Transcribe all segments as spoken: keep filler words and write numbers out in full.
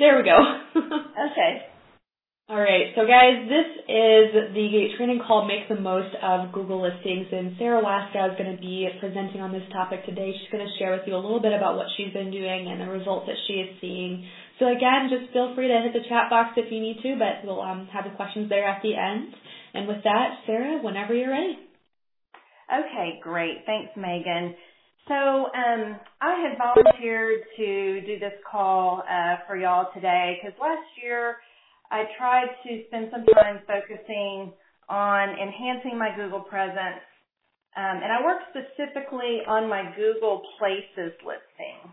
There we go. Okay. All right. So, guys, this is the training called Make the Most of Google Listings, and Sarah Waska is going to be presenting on this topic today. She's going to share with you a little bit about what she's been doing and the results that she is seeing. So, again, just feel free to hit the chat box if you need to, but we'll um, have the questions there at the end. And with that, Sarah, whenever you're ready. Okay, great. Thanks, Megan. So um, I had volunteered to do this call uh, for y'all today because last year I tried to spend some time focusing on enhancing my Google presence, um, and I worked specifically on my Google Places listing.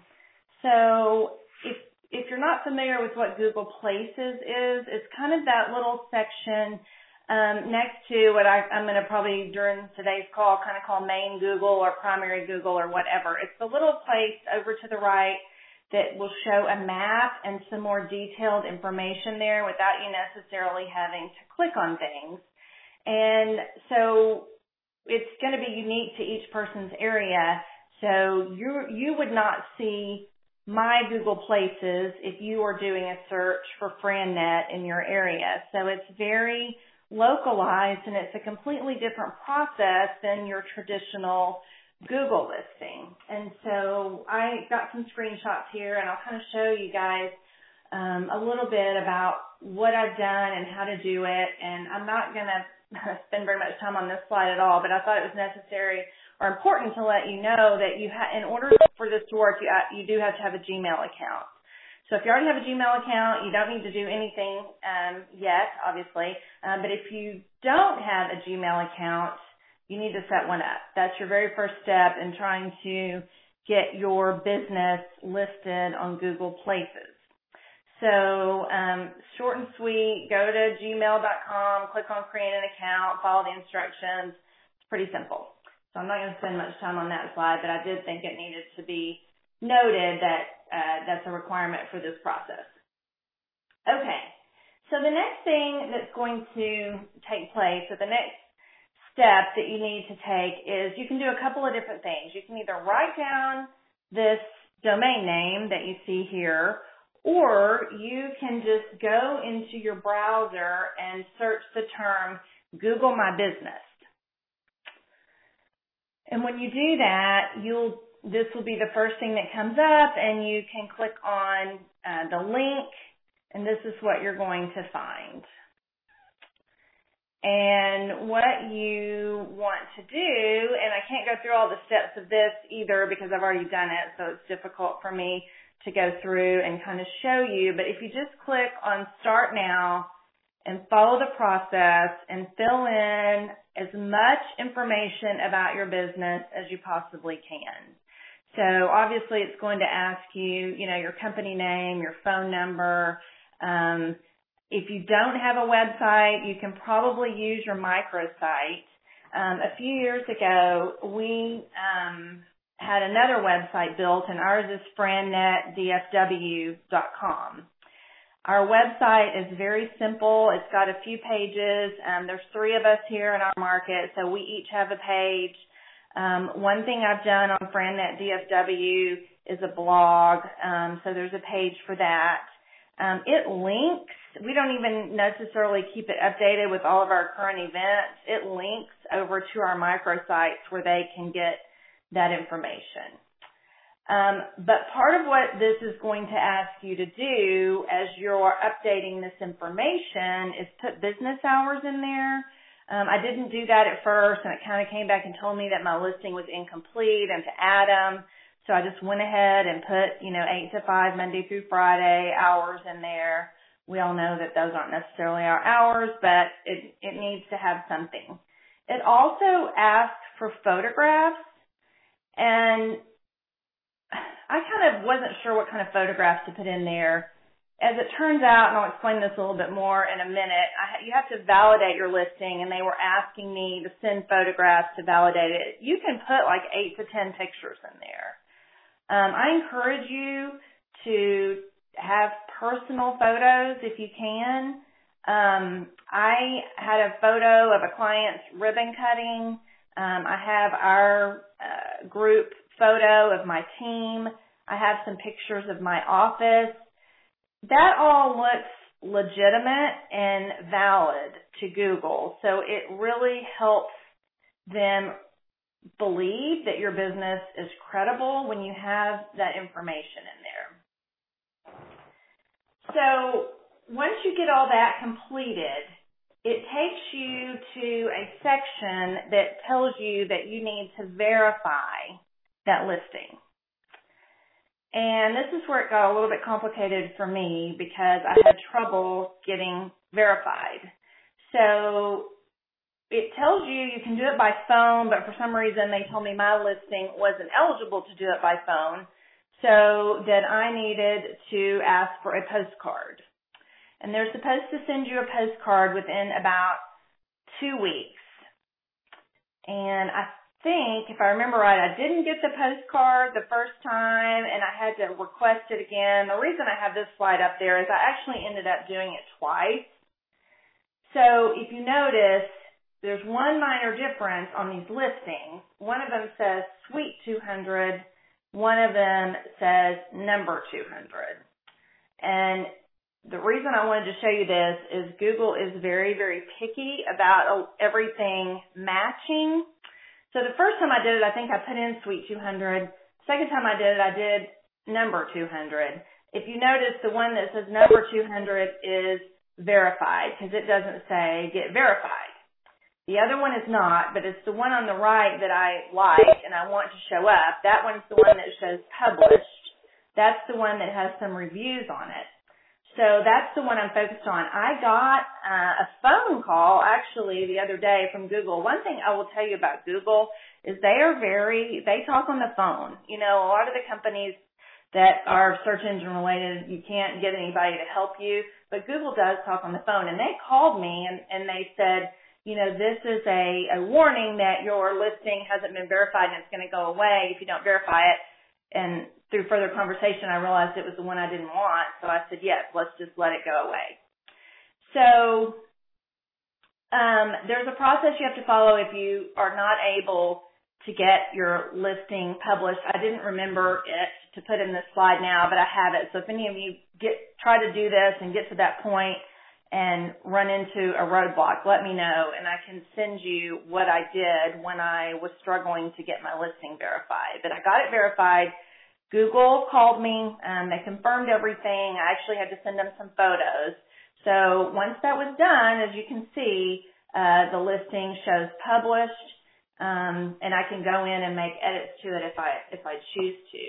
So if if you're not familiar with what Google Places is, it's kind of that little section Um, next to what I, I'm going to probably during today's call kind of call main Google or primary Google or whatever. It's the little place over to the right that will show a map and some more detailed information there without you necessarily having to click on things. And so it's going to be unique to each person's area. So you you would not see my Google Places if you are doing a search for FranNet in your area. So it's very localized, and it's a completely different process than your traditional Google listing. And so I got some screenshots here, and I'll kind of show you guys um, a little bit about what I've done and how to do it. And I'm not going to spend very much time on this slide at all, but I thought it was necessary or important to let you know that you ha- in order for this to work, you, you do have to have a Gmail account. So if you already have a Gmail account, you don't need to do anything um, yet, obviously. Um, but if you don't have a Gmail account, you need to set one up. That's your very first step in trying to get your business listed on Google Places. So um, short and sweet, go to gmail dot com, click on create an account, follow the instructions. It's pretty simple. So I'm not going to spend much time on that slide, but I did think it needed to be noted that uh, that's a requirement for this process. Okay, so the next thing that's going to take place, or the next step that you need to take is you can do a couple of different things. You can either write down this domain name that you see here, or you can just go into your browser and search the term Google My Business. And when you do that, you'll this will be the first thing that comes up, and you can click on uh, the link, and this is what you're going to find. And what you want to do, and I can't go through all the steps of this either because I've already done it, so it's difficult for me to go through and kind of show you, but if you just click on Start Now and follow the process and fill in as much information about your business as you possibly can. So obviously it's going to ask you, you know, your company name, your phone number. Um, if you don't have a website, you can probably use your microsite. Um, a few years ago, we um, had another website built, and ours is fran net d f w dot com. Our website is very simple. It's got a few pages. Um, there's three of us here in our market, so we each have a page. Um, one thing I've done on FranNet D F W is a blog, um, so there's a page for that. Um, it links. We don't even necessarily keep it updated with all of our current events. It links over to our microsites where they can get that information. Um, but part of what this is going to ask you to do as you're updating this information is put business hours in there. Um, I didn't do that at first, and it kind of came back and told me that my listing was incomplete and to add them. So I just went ahead and put, you know, eight to five, Monday through Friday hours in there. We all know that those aren't necessarily our hours, but it, it needs to have something. It also asks for photographs, and I kind of wasn't sure what kind of photographs to put in there. As it turns out, and I'll explain this a little bit more in a minute, I, you have to validate your listing, and they were asking me to send photographs to validate it. You can put like eight to ten pictures in there. Um, I encourage you to have personal photos if you can. Um, I had a photo of a client's ribbon cutting. Um, I have our uh, group photo of my team. I have some pictures of my office. that all looks legitimate and valid to Google. So it really helps them believe that your business is credible when you have that information in there. So once you get all that completed, it takes you to a section that tells you that you need to verify that listing. And this is where it got a little bit complicated for me because I had trouble getting verified. So it tells you you can do it by phone, but for some reason they told me my listing wasn't eligible to do it by phone, so that I needed to ask for a postcard. And they're supposed to send you a postcard within about two weeks. And I think, if I remember right, I didn't get the postcard the first time, and I had to request it again. The reason I have this slide up there is I actually ended up doing it twice. So if you notice, there's one minor difference on these listings. One of them says Suite two hundred. One of them says Number two hundred. And the reason I wanted to show you this is Google is very, very picky about everything matching. So the first time I did it, I think I put in Suite two hundred. Second time I did it, I did Number two hundred. If you notice, the one that says Number two hundred is verified because it doesn't say Get Verified. The other one is not, but it's the one on the right that I like and I want to show up. That one's the one that shows Published. That's the one that has some reviews on it. So that's the one I'm focused on. I got uh, a phone call actually the other day from Google. One thing I will tell you about Google is they are very, they talk on the phone. You know, a lot of the companies that are search engine related, you can't get anybody to help you, but Google does talk on the phone. And they called me and, and they said, you know, this is a, a warning that your listing hasn't been verified and it's going to go away if you don't verify it. And through further conversation, I realized it was the one I didn't want. So I said, yes, let's just let it go away. So um, there's a process you have to follow if you are not able to get your listing published. I didn't remember it to put in this slide now, but I have it. So if any of you get try to do this and get to that point and run into a roadblock, let me know, and I can send you what I did when I was struggling to get my listing verified. But I got it verified. Google called me. Um, they confirmed everything. I actually had to send them some photos. So once that was done, as you can see, uh, the listing shows published, um, and I can go in and make edits to it if I if I choose to.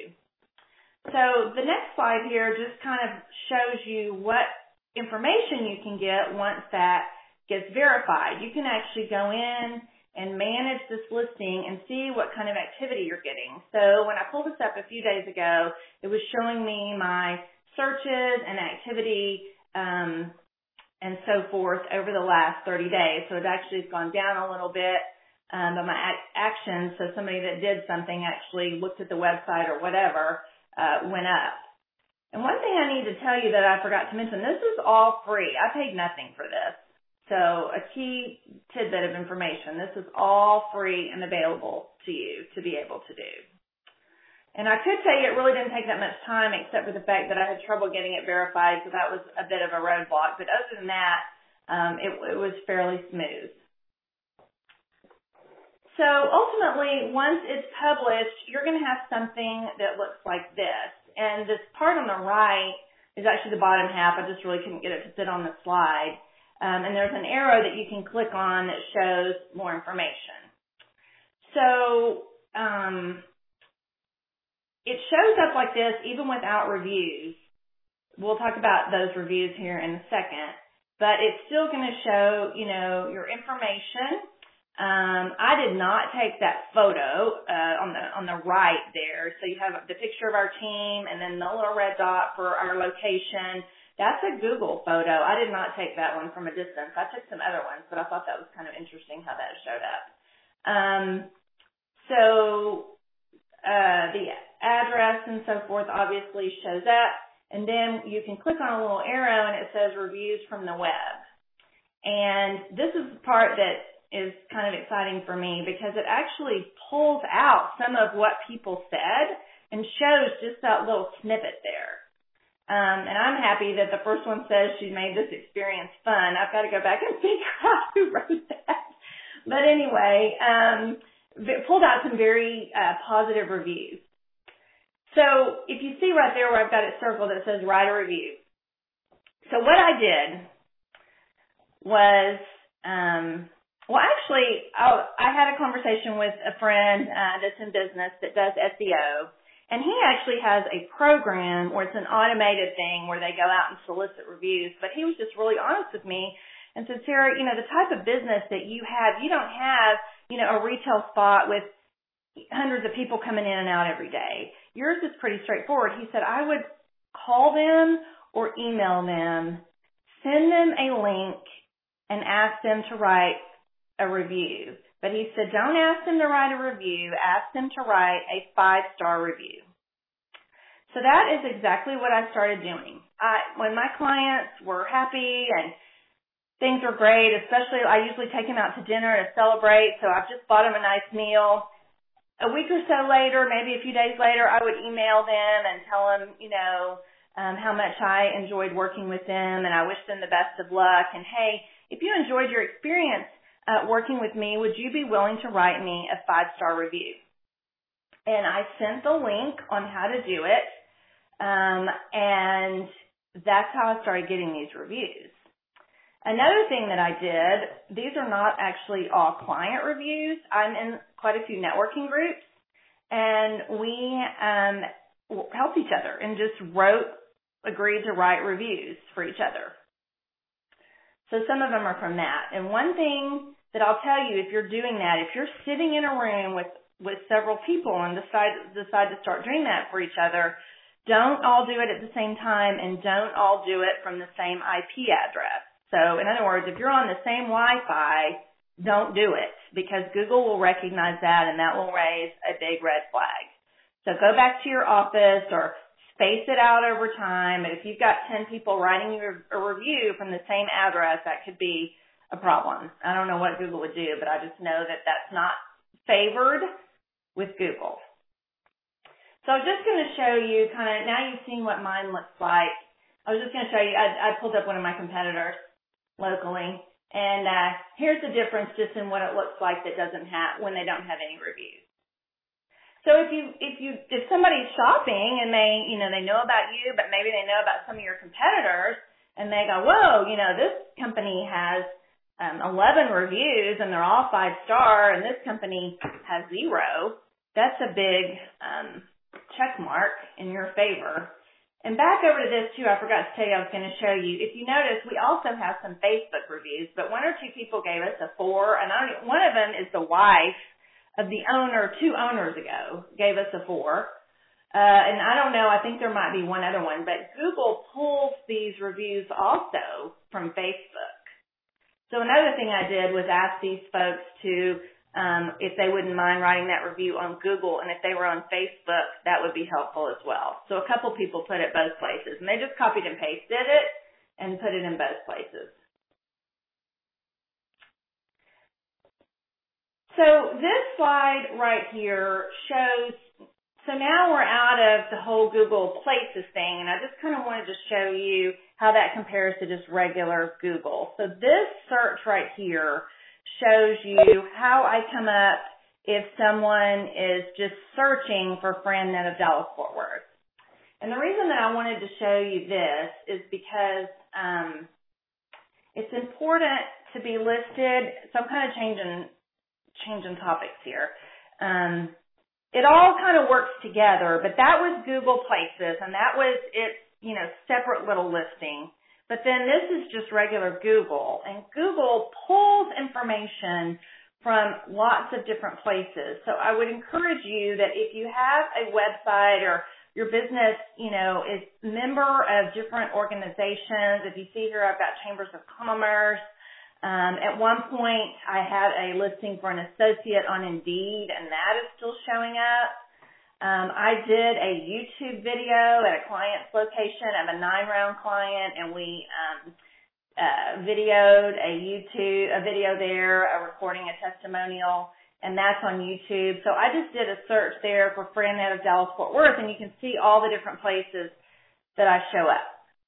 So the next slide here just kind of shows you what information you can get once that gets verified. You can actually go in and manage this listing and see what kind of activity you're getting. So when I pulled this up a few days ago, it was showing me my searches and activity um, and so forth over the last thirty days. So it actually has gone down a little bit, um, but my ac- actions, so somebody that did something actually looked at the website or whatever, uh, went up. And one thing I need to tell you that I forgot to mention, this is all free. I paid nothing for this. So a key tidbit of information, this is all free and available to you to be able to do. And I could tell you it really didn't take that much time except for the fact that I had trouble getting it verified, so that was a bit of a roadblock. But other than that, um, it, it was fairly smooth. So ultimately, once it's published, you're going to have something that looks like this. And this part on the right is actually the bottom half. I just really couldn't get it to fit on the slide. Um, and there's an arrow that you can click on that shows more information. So um, it shows up like this even without reviews. We'll talk about those reviews here in a second. But it's still going to show, you know, your information. Um, I did not take that photo uh, on the on the right there. So you have the picture of our team and then the little red dot for our location. That's a Google photo. I did not take that one from a distance. I took some other ones, but I thought that was kind of interesting how that showed up. Um, so uh, the address and so forth obviously shows up. And then you can click on a little arrow and it says reviews from the web. And this is the part that is kind of exciting for me because it actually pulls out some of what people said and shows just that little snippet there. Um, and I'm happy that the first one says she made this experience fun. I've got to go back and figure out who wrote that. But anyway, um, pulled out some very uh, positive reviews. So if you see right there where I've got it circled, it says write a review. So what I did was, um, well, actually, I, I had a conversation with a friend uh, that's in business that does S E O, and he actually has a program where it's an automated thing where they go out and solicit reviews. But he was just really honest with me and said, Sarah, you know, the type of business that you have, you don't have, you know, a retail spot with hundreds of people coming in and out every day. Yours is pretty straightforward. He said, I would call them or email them, send them a link, and ask them to write a review. But he said, don't ask them to write a review. Ask them to write a five-star review. So that is exactly what I started doing. I, when my clients were happy and things were great, especially I usually take them out to dinner to celebrate, so I've just bought them a nice meal. A week or so later, maybe a few days later, I would email them and tell them, you know, um, how much I enjoyed working with them, and I wish them the best of luck. And, hey, if you enjoyed your experience uh, working with me, would you be willing to write me a five-star review? And I sent the link on how to do it, um, and that's how I started getting these reviews. Another thing that I did, these are not actually all client reviews. I'm in quite a few networking groups, and we um, helped each other and just wrote, agreed to write reviews for each other. So some of them are from that. And one thing that I'll tell you, if you're doing that, if you're sitting in a room with, with several people and decide, decide to start doing that for each other, don't all do it at the same time, and don't all do it from the same I P address. So in other words, if you're on the same Wi-Fi, don't do it, because Google will recognize that, and that will raise a big red flag. So go back to your office or space it out over time. And if you've got ten people writing you a review from the same address, that could be a problem. I don't know what Google would do, but I just know that that's not favored with Google. So I'm just going to show you kind of, now you've seen what mine looks like. I was just going to show you, I, I pulled up one of my competitors locally, and uh, here's the difference just in what it looks like that doesn't have, when they don't have any reviews. So if you, if you, if somebody's shopping and they, you know, they know about you, but maybe they know about some of your competitors, and they go, whoa, you know, this company has um, eleven reviews and they're all five star, and this company has zero, that's a big um, check mark in your favor. And back over to this, too, I forgot to tell you I was going to show you. If you notice, we also have some Facebook reviews, but one or two people gave us a four, and I don't, one of them is the wife of the owner two owners ago, gave us a four. Uh, and I don't know, I think there might be one other one, but Google pulls these reviews also from Facebook. So another thing I did was ask these folks to Um, if they wouldn't mind writing that review on Google, and if they were on Facebook, that would be helpful as well. So a couple people put it both places, and they just copied and pasted it and put it in both places. So this slide right here shows, so now we're out of the whole Google Places thing, and I just kind of wanted to show you how that compares to just regular Google. So this search right here shows you how I come up if someone is just searching for FranNet of Dallas-Fort Worth. And the reason that I wanted to show you this is because um, it's important to be listed. So I'm kind of changing, changing topics here. Um, it all kind of works together, but that was Google Places, and that was its, you know, separate little listing. But then this is just regular Google, and Google pulls information from lots of different places. So I would encourage you that if you have a website or your business, you know, is a member of different organizations. If you see here, I've got Chambers of Commerce. Um, at one point, I had a listing for an associate on Indeed, and that is still showing up. Um, I did a YouTube video at a client's location of a nine-round client, and we um, uh, videoed a YouTube a video there, uh, recording a testimonial, and that's on YouTube. So I just did a search there for FranNet of Dallas-Fort Worth, and you can see all the different places that I show up.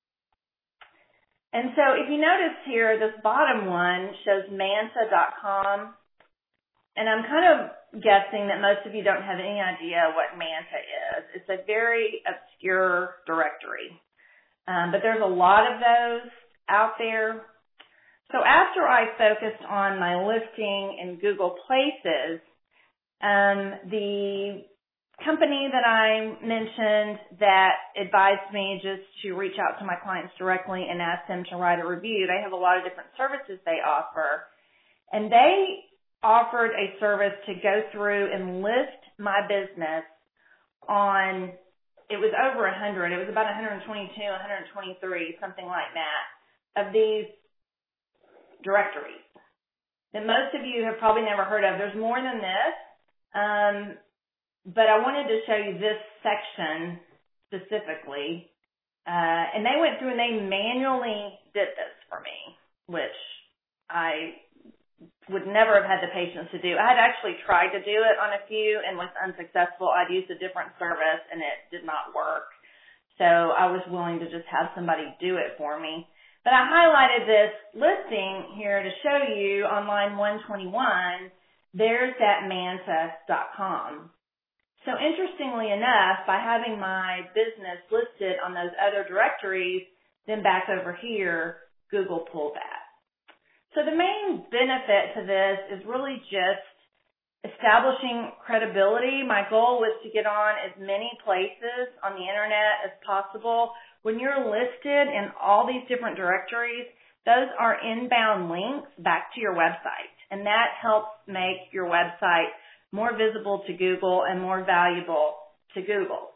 And so if you notice here, this bottom one shows manta dot com. And I'm kind of guessing that most of you don't have any idea what Manta is. It's a very obscure directory. Um, but there's a lot of those out there. So after I focused on my listing in Google Places, um, the company that I mentioned that advised me just to reach out to my clients directly and ask them to write a review, they have a lot of different services they offer. And they offered a service to go through and list my business on, it was over one hundred, it was about one hundred twenty-two, one hundred twenty-three, something like that, of these directories that most of you have probably never heard of. There's more than this, um, but I wanted to show you this section specifically. Uh, and they went through and they manually did this for me, which I would never have had the patience to do. I had actually tried to do it on a few and was unsuccessful. I'd used a different service and it did not work. So I was willing to just have somebody do it for me. But I highlighted this listing here to show you on line one twenty-one, there's that manta dot com. So interestingly enough, by having my business listed on those other directories, then back over here, Google pulled that. So the main benefit to this is really just establishing credibility. My goal was to get on as many places on the internet as possible. When you're listed in all these different directories, those are inbound links back to your website, and that helps make your website more visible to Google and more valuable to Google.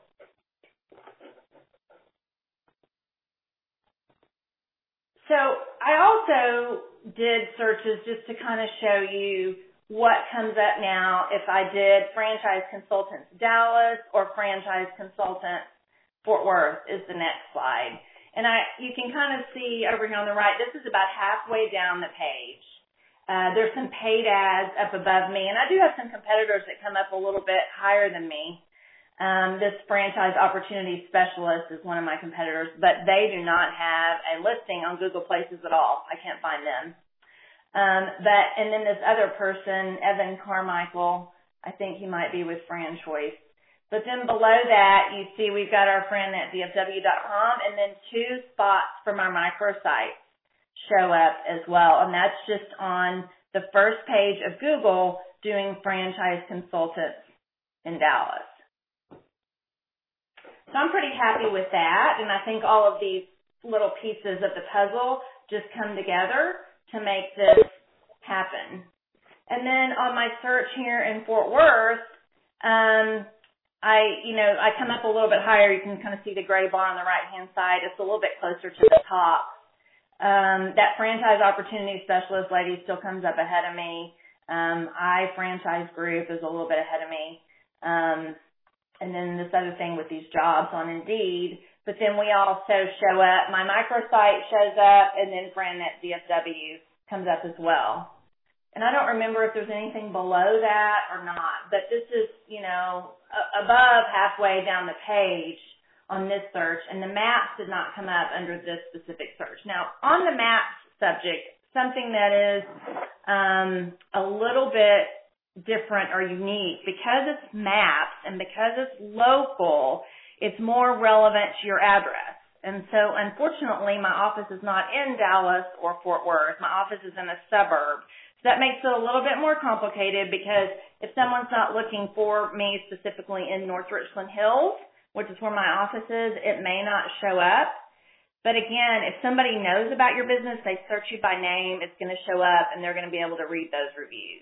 So I also did searches just to kind of show you what comes up now if I did Franchise Consultants Dallas or Franchise Consultants Fort Worth is the next slide. And I, you can kind of see over here on the right, this is about halfway down the page. Uh, there's some paid ads up above me, and I do have some competitors that come up a little bit higher than me. Um, this Franchise Opportunity Specialist is one of my competitors, but they do not have a listing on Google Places at all. I can't find them. Um, but, and then this other person, Evan Carmichael, I think he might be with FranChoice. But then below that, you see we've got our friend at D F W dot com, and then two spots from our microsite show up as well. And that's just on the first page of Google doing Franchise Consultants in Dallas. So I'm pretty happy with that, and I think all of these little pieces of the puzzle just come together to make this happen. And then on my search here in Fort Worth, um, I, you know, I come up a little bit higher. You can kind of see the gray bar on the right-hand side. It's a little bit closer to the top. Um, that Franchise Opportunity Specialist lady still comes up ahead of me. Um, I Franchise Group is a little bit ahead of me. Um, and then this other thing with these jobs on Indeed. But then we also show up. My microsite shows up, and then Fran at D F W comes up as well. And I don't remember if there's anything below that or not, but this is, you know, above halfway down the page on this search, and the maps did not come up under this specific search. Now, on the maps subject, something that is um, a little bit different or unique, because it's maps and because it's local, it's more relevant to your address. And so, unfortunately, my office is not in Dallas or Fort Worth. My office is in a suburb. So that makes it a little bit more complicated, because if someone's not looking for me specifically in North Richland Hills, which is where my office is, it may not show up. But again, if somebody knows about your business, they search you by name, it's going to show up, and they're going to be able to read those reviews.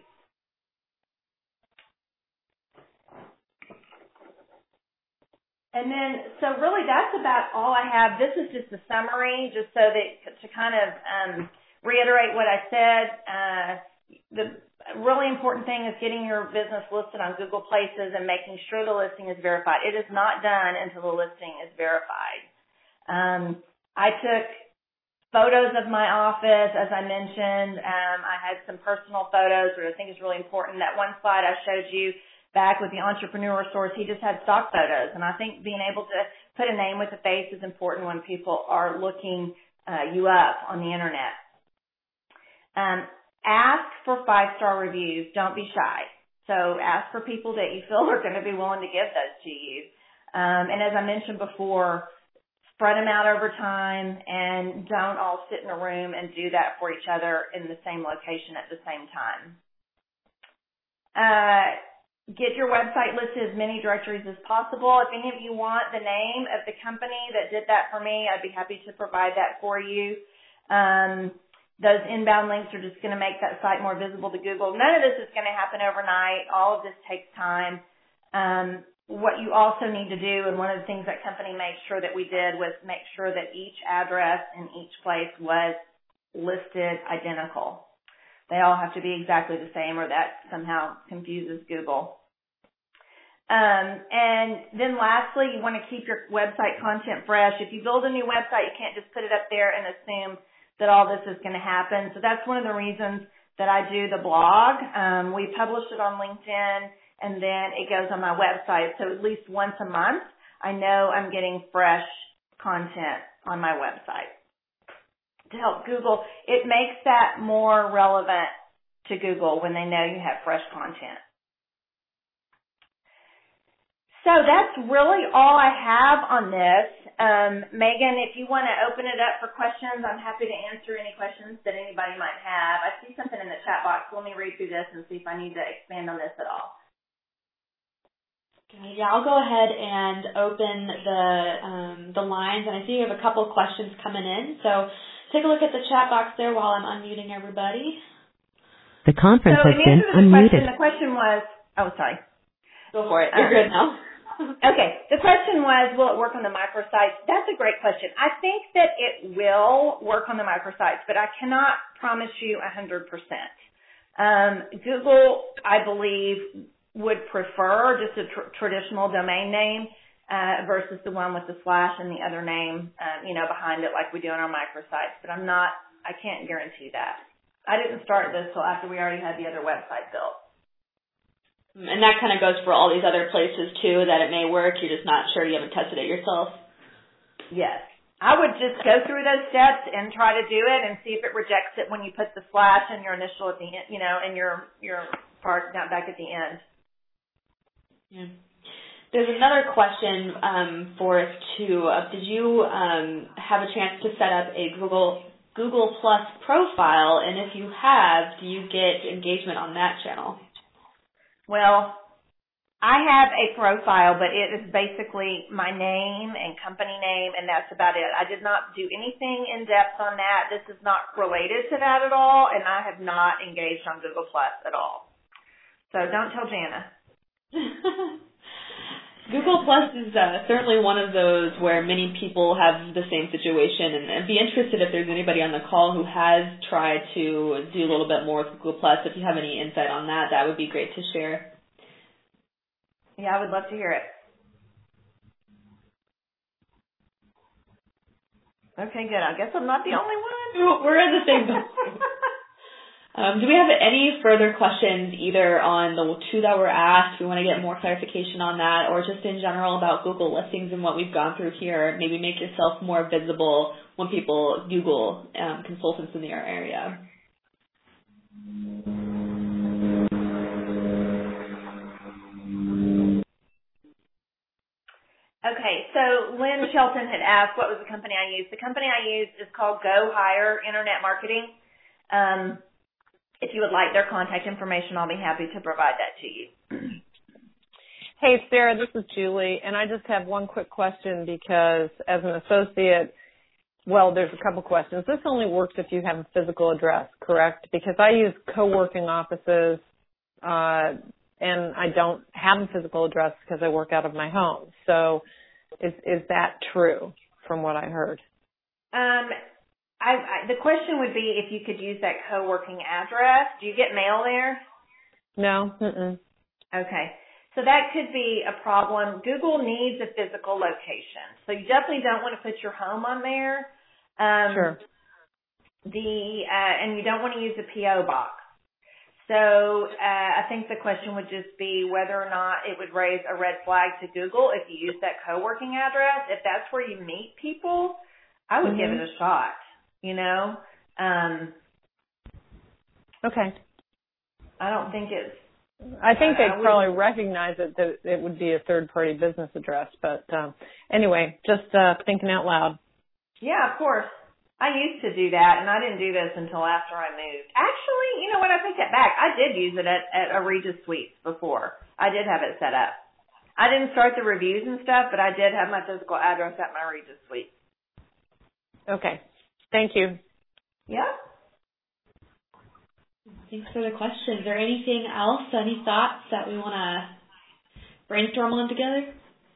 And then, so really that's about all I have. This is just a summary, just so that to kind of um, reiterate what I said. Uh, the really important thing is getting your business listed on Google Places and making sure the listing is verified. It is not done until the listing is verified. Um, I took photos of my office, as I mentioned. Um, I had some personal photos, which I think is really important. That one slide I showed you back with the entrepreneur source, he just had stock photos. And I think being able to put a name with a face is important when people are looking uh, you up on the internet. Um, ask for five-star reviews. Don't be shy. So ask for people that you feel are going to be willing to give those to you. Um, and as I mentioned before, spread them out over time and don't all sit in a room and do that for each other in the same location at the same time. Uh, get your website listed as many directories as possible. If any of you want the name of the company that did that for me, I'd be happy to provide that for you. Um, those inbound links are just going to make that site more visible to Google. None of this is going to happen overnight. All of this takes time. Um, what you also need to do, and one of the things that company made sure that we did was make sure that each address in each place was listed identical. They all have to be exactly the same, or that somehow confuses Google. Um, and then lastly, you want to keep your website content fresh. If you build a new website, you can't just put it up there and assume that all this is going to happen. So that's one of the reasons that I do the blog. Um, we publish it on LinkedIn, and then it goes on my website. So at least once a month, I know I'm getting fresh content on my website. To help Google, it makes that more relevant to Google when they know you have fresh content. So that's really all I have on this. Um, Megan, if you want to open it up for questions, I'm happy to answer any questions that anybody might have. I see something in the chat box. Let me read through this and see if I need to expand on this at all. Okay, yeah, I'll go ahead and open the um, the lines, and I see you have a couple of questions coming in. So take a look at the chat box there while I'm unmuting everybody. The conference so has been the unmuted. Question, the question was, oh, sorry. Go for it. You're um, good now. Okay. The question was, will it work on the microsites? That's a great question. I think that it will work on the microsites, but I cannot promise you one hundred percent. Um, Google, I believe, would prefer just a tr- traditional domain name uh, versus the one with the slash and the other name, um, you know, behind it like we do on our microsites. But I'm not, I can't guarantee that. I didn't start this till after we already had the other website built. And that kind of goes for all these other places, too, that it may work. You're just not sure. You haven't tested it yourself. Yes. I would just go through those steps and try to do it and see if it rejects it when you put the slash and your initial at the end, you know, and your, your part down back at the end. Yeah. There's another question um, for us, too. Uh, did you um, have a chance to set up a Google Google Plus profile? And if you have, do you get engagement on that channel? Well, I have a profile, but it is basically my name and company name, and that's about it. I did not do anything in depth on that. This is not related to that at all, and I have not engaged on Google Plus at all. So don't tell Jana. Google Plus is uh, certainly one of those where many people have the same situation, and I'd be interested if there's anybody on the call who has tried to do a little bit more with Google Plus. If you have any insight on that, that would be great to share. Yeah, I would love to hear it. Okay, good. I guess I'm not the only one. We're in the same boat. Um, do we have any further questions either on the two that were asked? We want to get more clarification on that, or just in general about Google listings and what we've gone through here. Maybe make yourself more visible when people Google um, consultants in the area. Okay, so Lynn Shelton had asked what was the company I used. The company I used is called Go Hire Internet Marketing. Um, If you would like their contact information, I'll be happy to provide that to you. Hey, Sarah, this is Julie, and I just have one quick question because as an associate, well, there's a couple questions. This only works if you have a physical address, correct? Because I use co-working offices, uh, and I don't have a physical address because I work out of my home. So is, is that true from what I heard? Um. I, I, the question would be if you could use that co-working address. Do you get mail there? No. Mm-mm. Okay. So that could be a problem. Google needs a physical location. So you definitely don't want to put your home on there. Um, sure. The uh, and you don't want to use a P O box. So uh, I think the question would just be whether or not it would raise a red flag to Google if you use that co-working address. If that's where you meet people, I would mm-hmm. give it a shot, you know. Um, okay. I don't think it's... I think they'd probably recognize it, that it would be a third-party business address. But um, anyway, just uh, thinking out loud. Yeah, of course. I used to do that, and I didn't do this until after I moved. Actually, you know what? I take that back. I did use it at, at a Regis Suites before. I did have it set up. I didn't start the reviews and stuff, but I did have my physical address at my Regis Suite. Okay. Thank you. Yeah. Thanks for the question. Is there anything else, any thoughts that we want to brainstorm on together?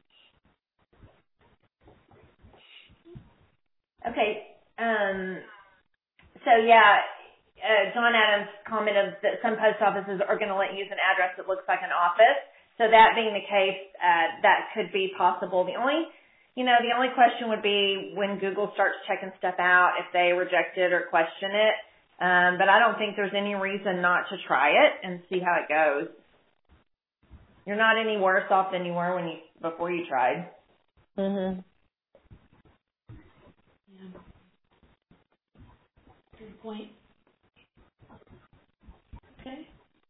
Okay. Um, so, yeah, uh, John Adams commented that some post offices are going to let you use an address that looks like an office. So that being the case, uh, that could be possible. The only, you know, the only question would be when Google starts checking stuff out, if they reject it or question it. Um, but I don't think there's any reason not to try it and see how it goes. You're not any worse off than you were when you before you tried. Mhm. Good point. Okay.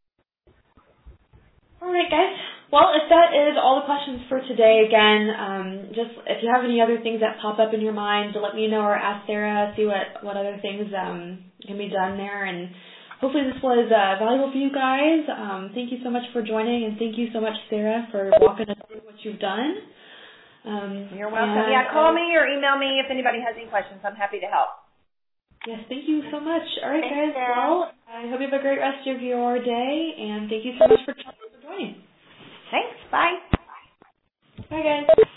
All right, guys. Well, if that is all the questions for today, again, um, just if you have any other things that pop up in your mind, let me know or ask Sarah, see what, what other things um, can be done there. And hopefully this was uh, valuable for you guys. Um, thank you so much for joining, and thank you so much, Sarah, for walking us through what you've done. Um, You're welcome. Yeah, call me or email me if anybody has any questions. I'm happy to help. Yes, thank you so much. All right, Thanks, guys. Sarah. Well, I hope you have a great rest of your day, and thank you so much for joining. Thanks. Bye. Bye, guys.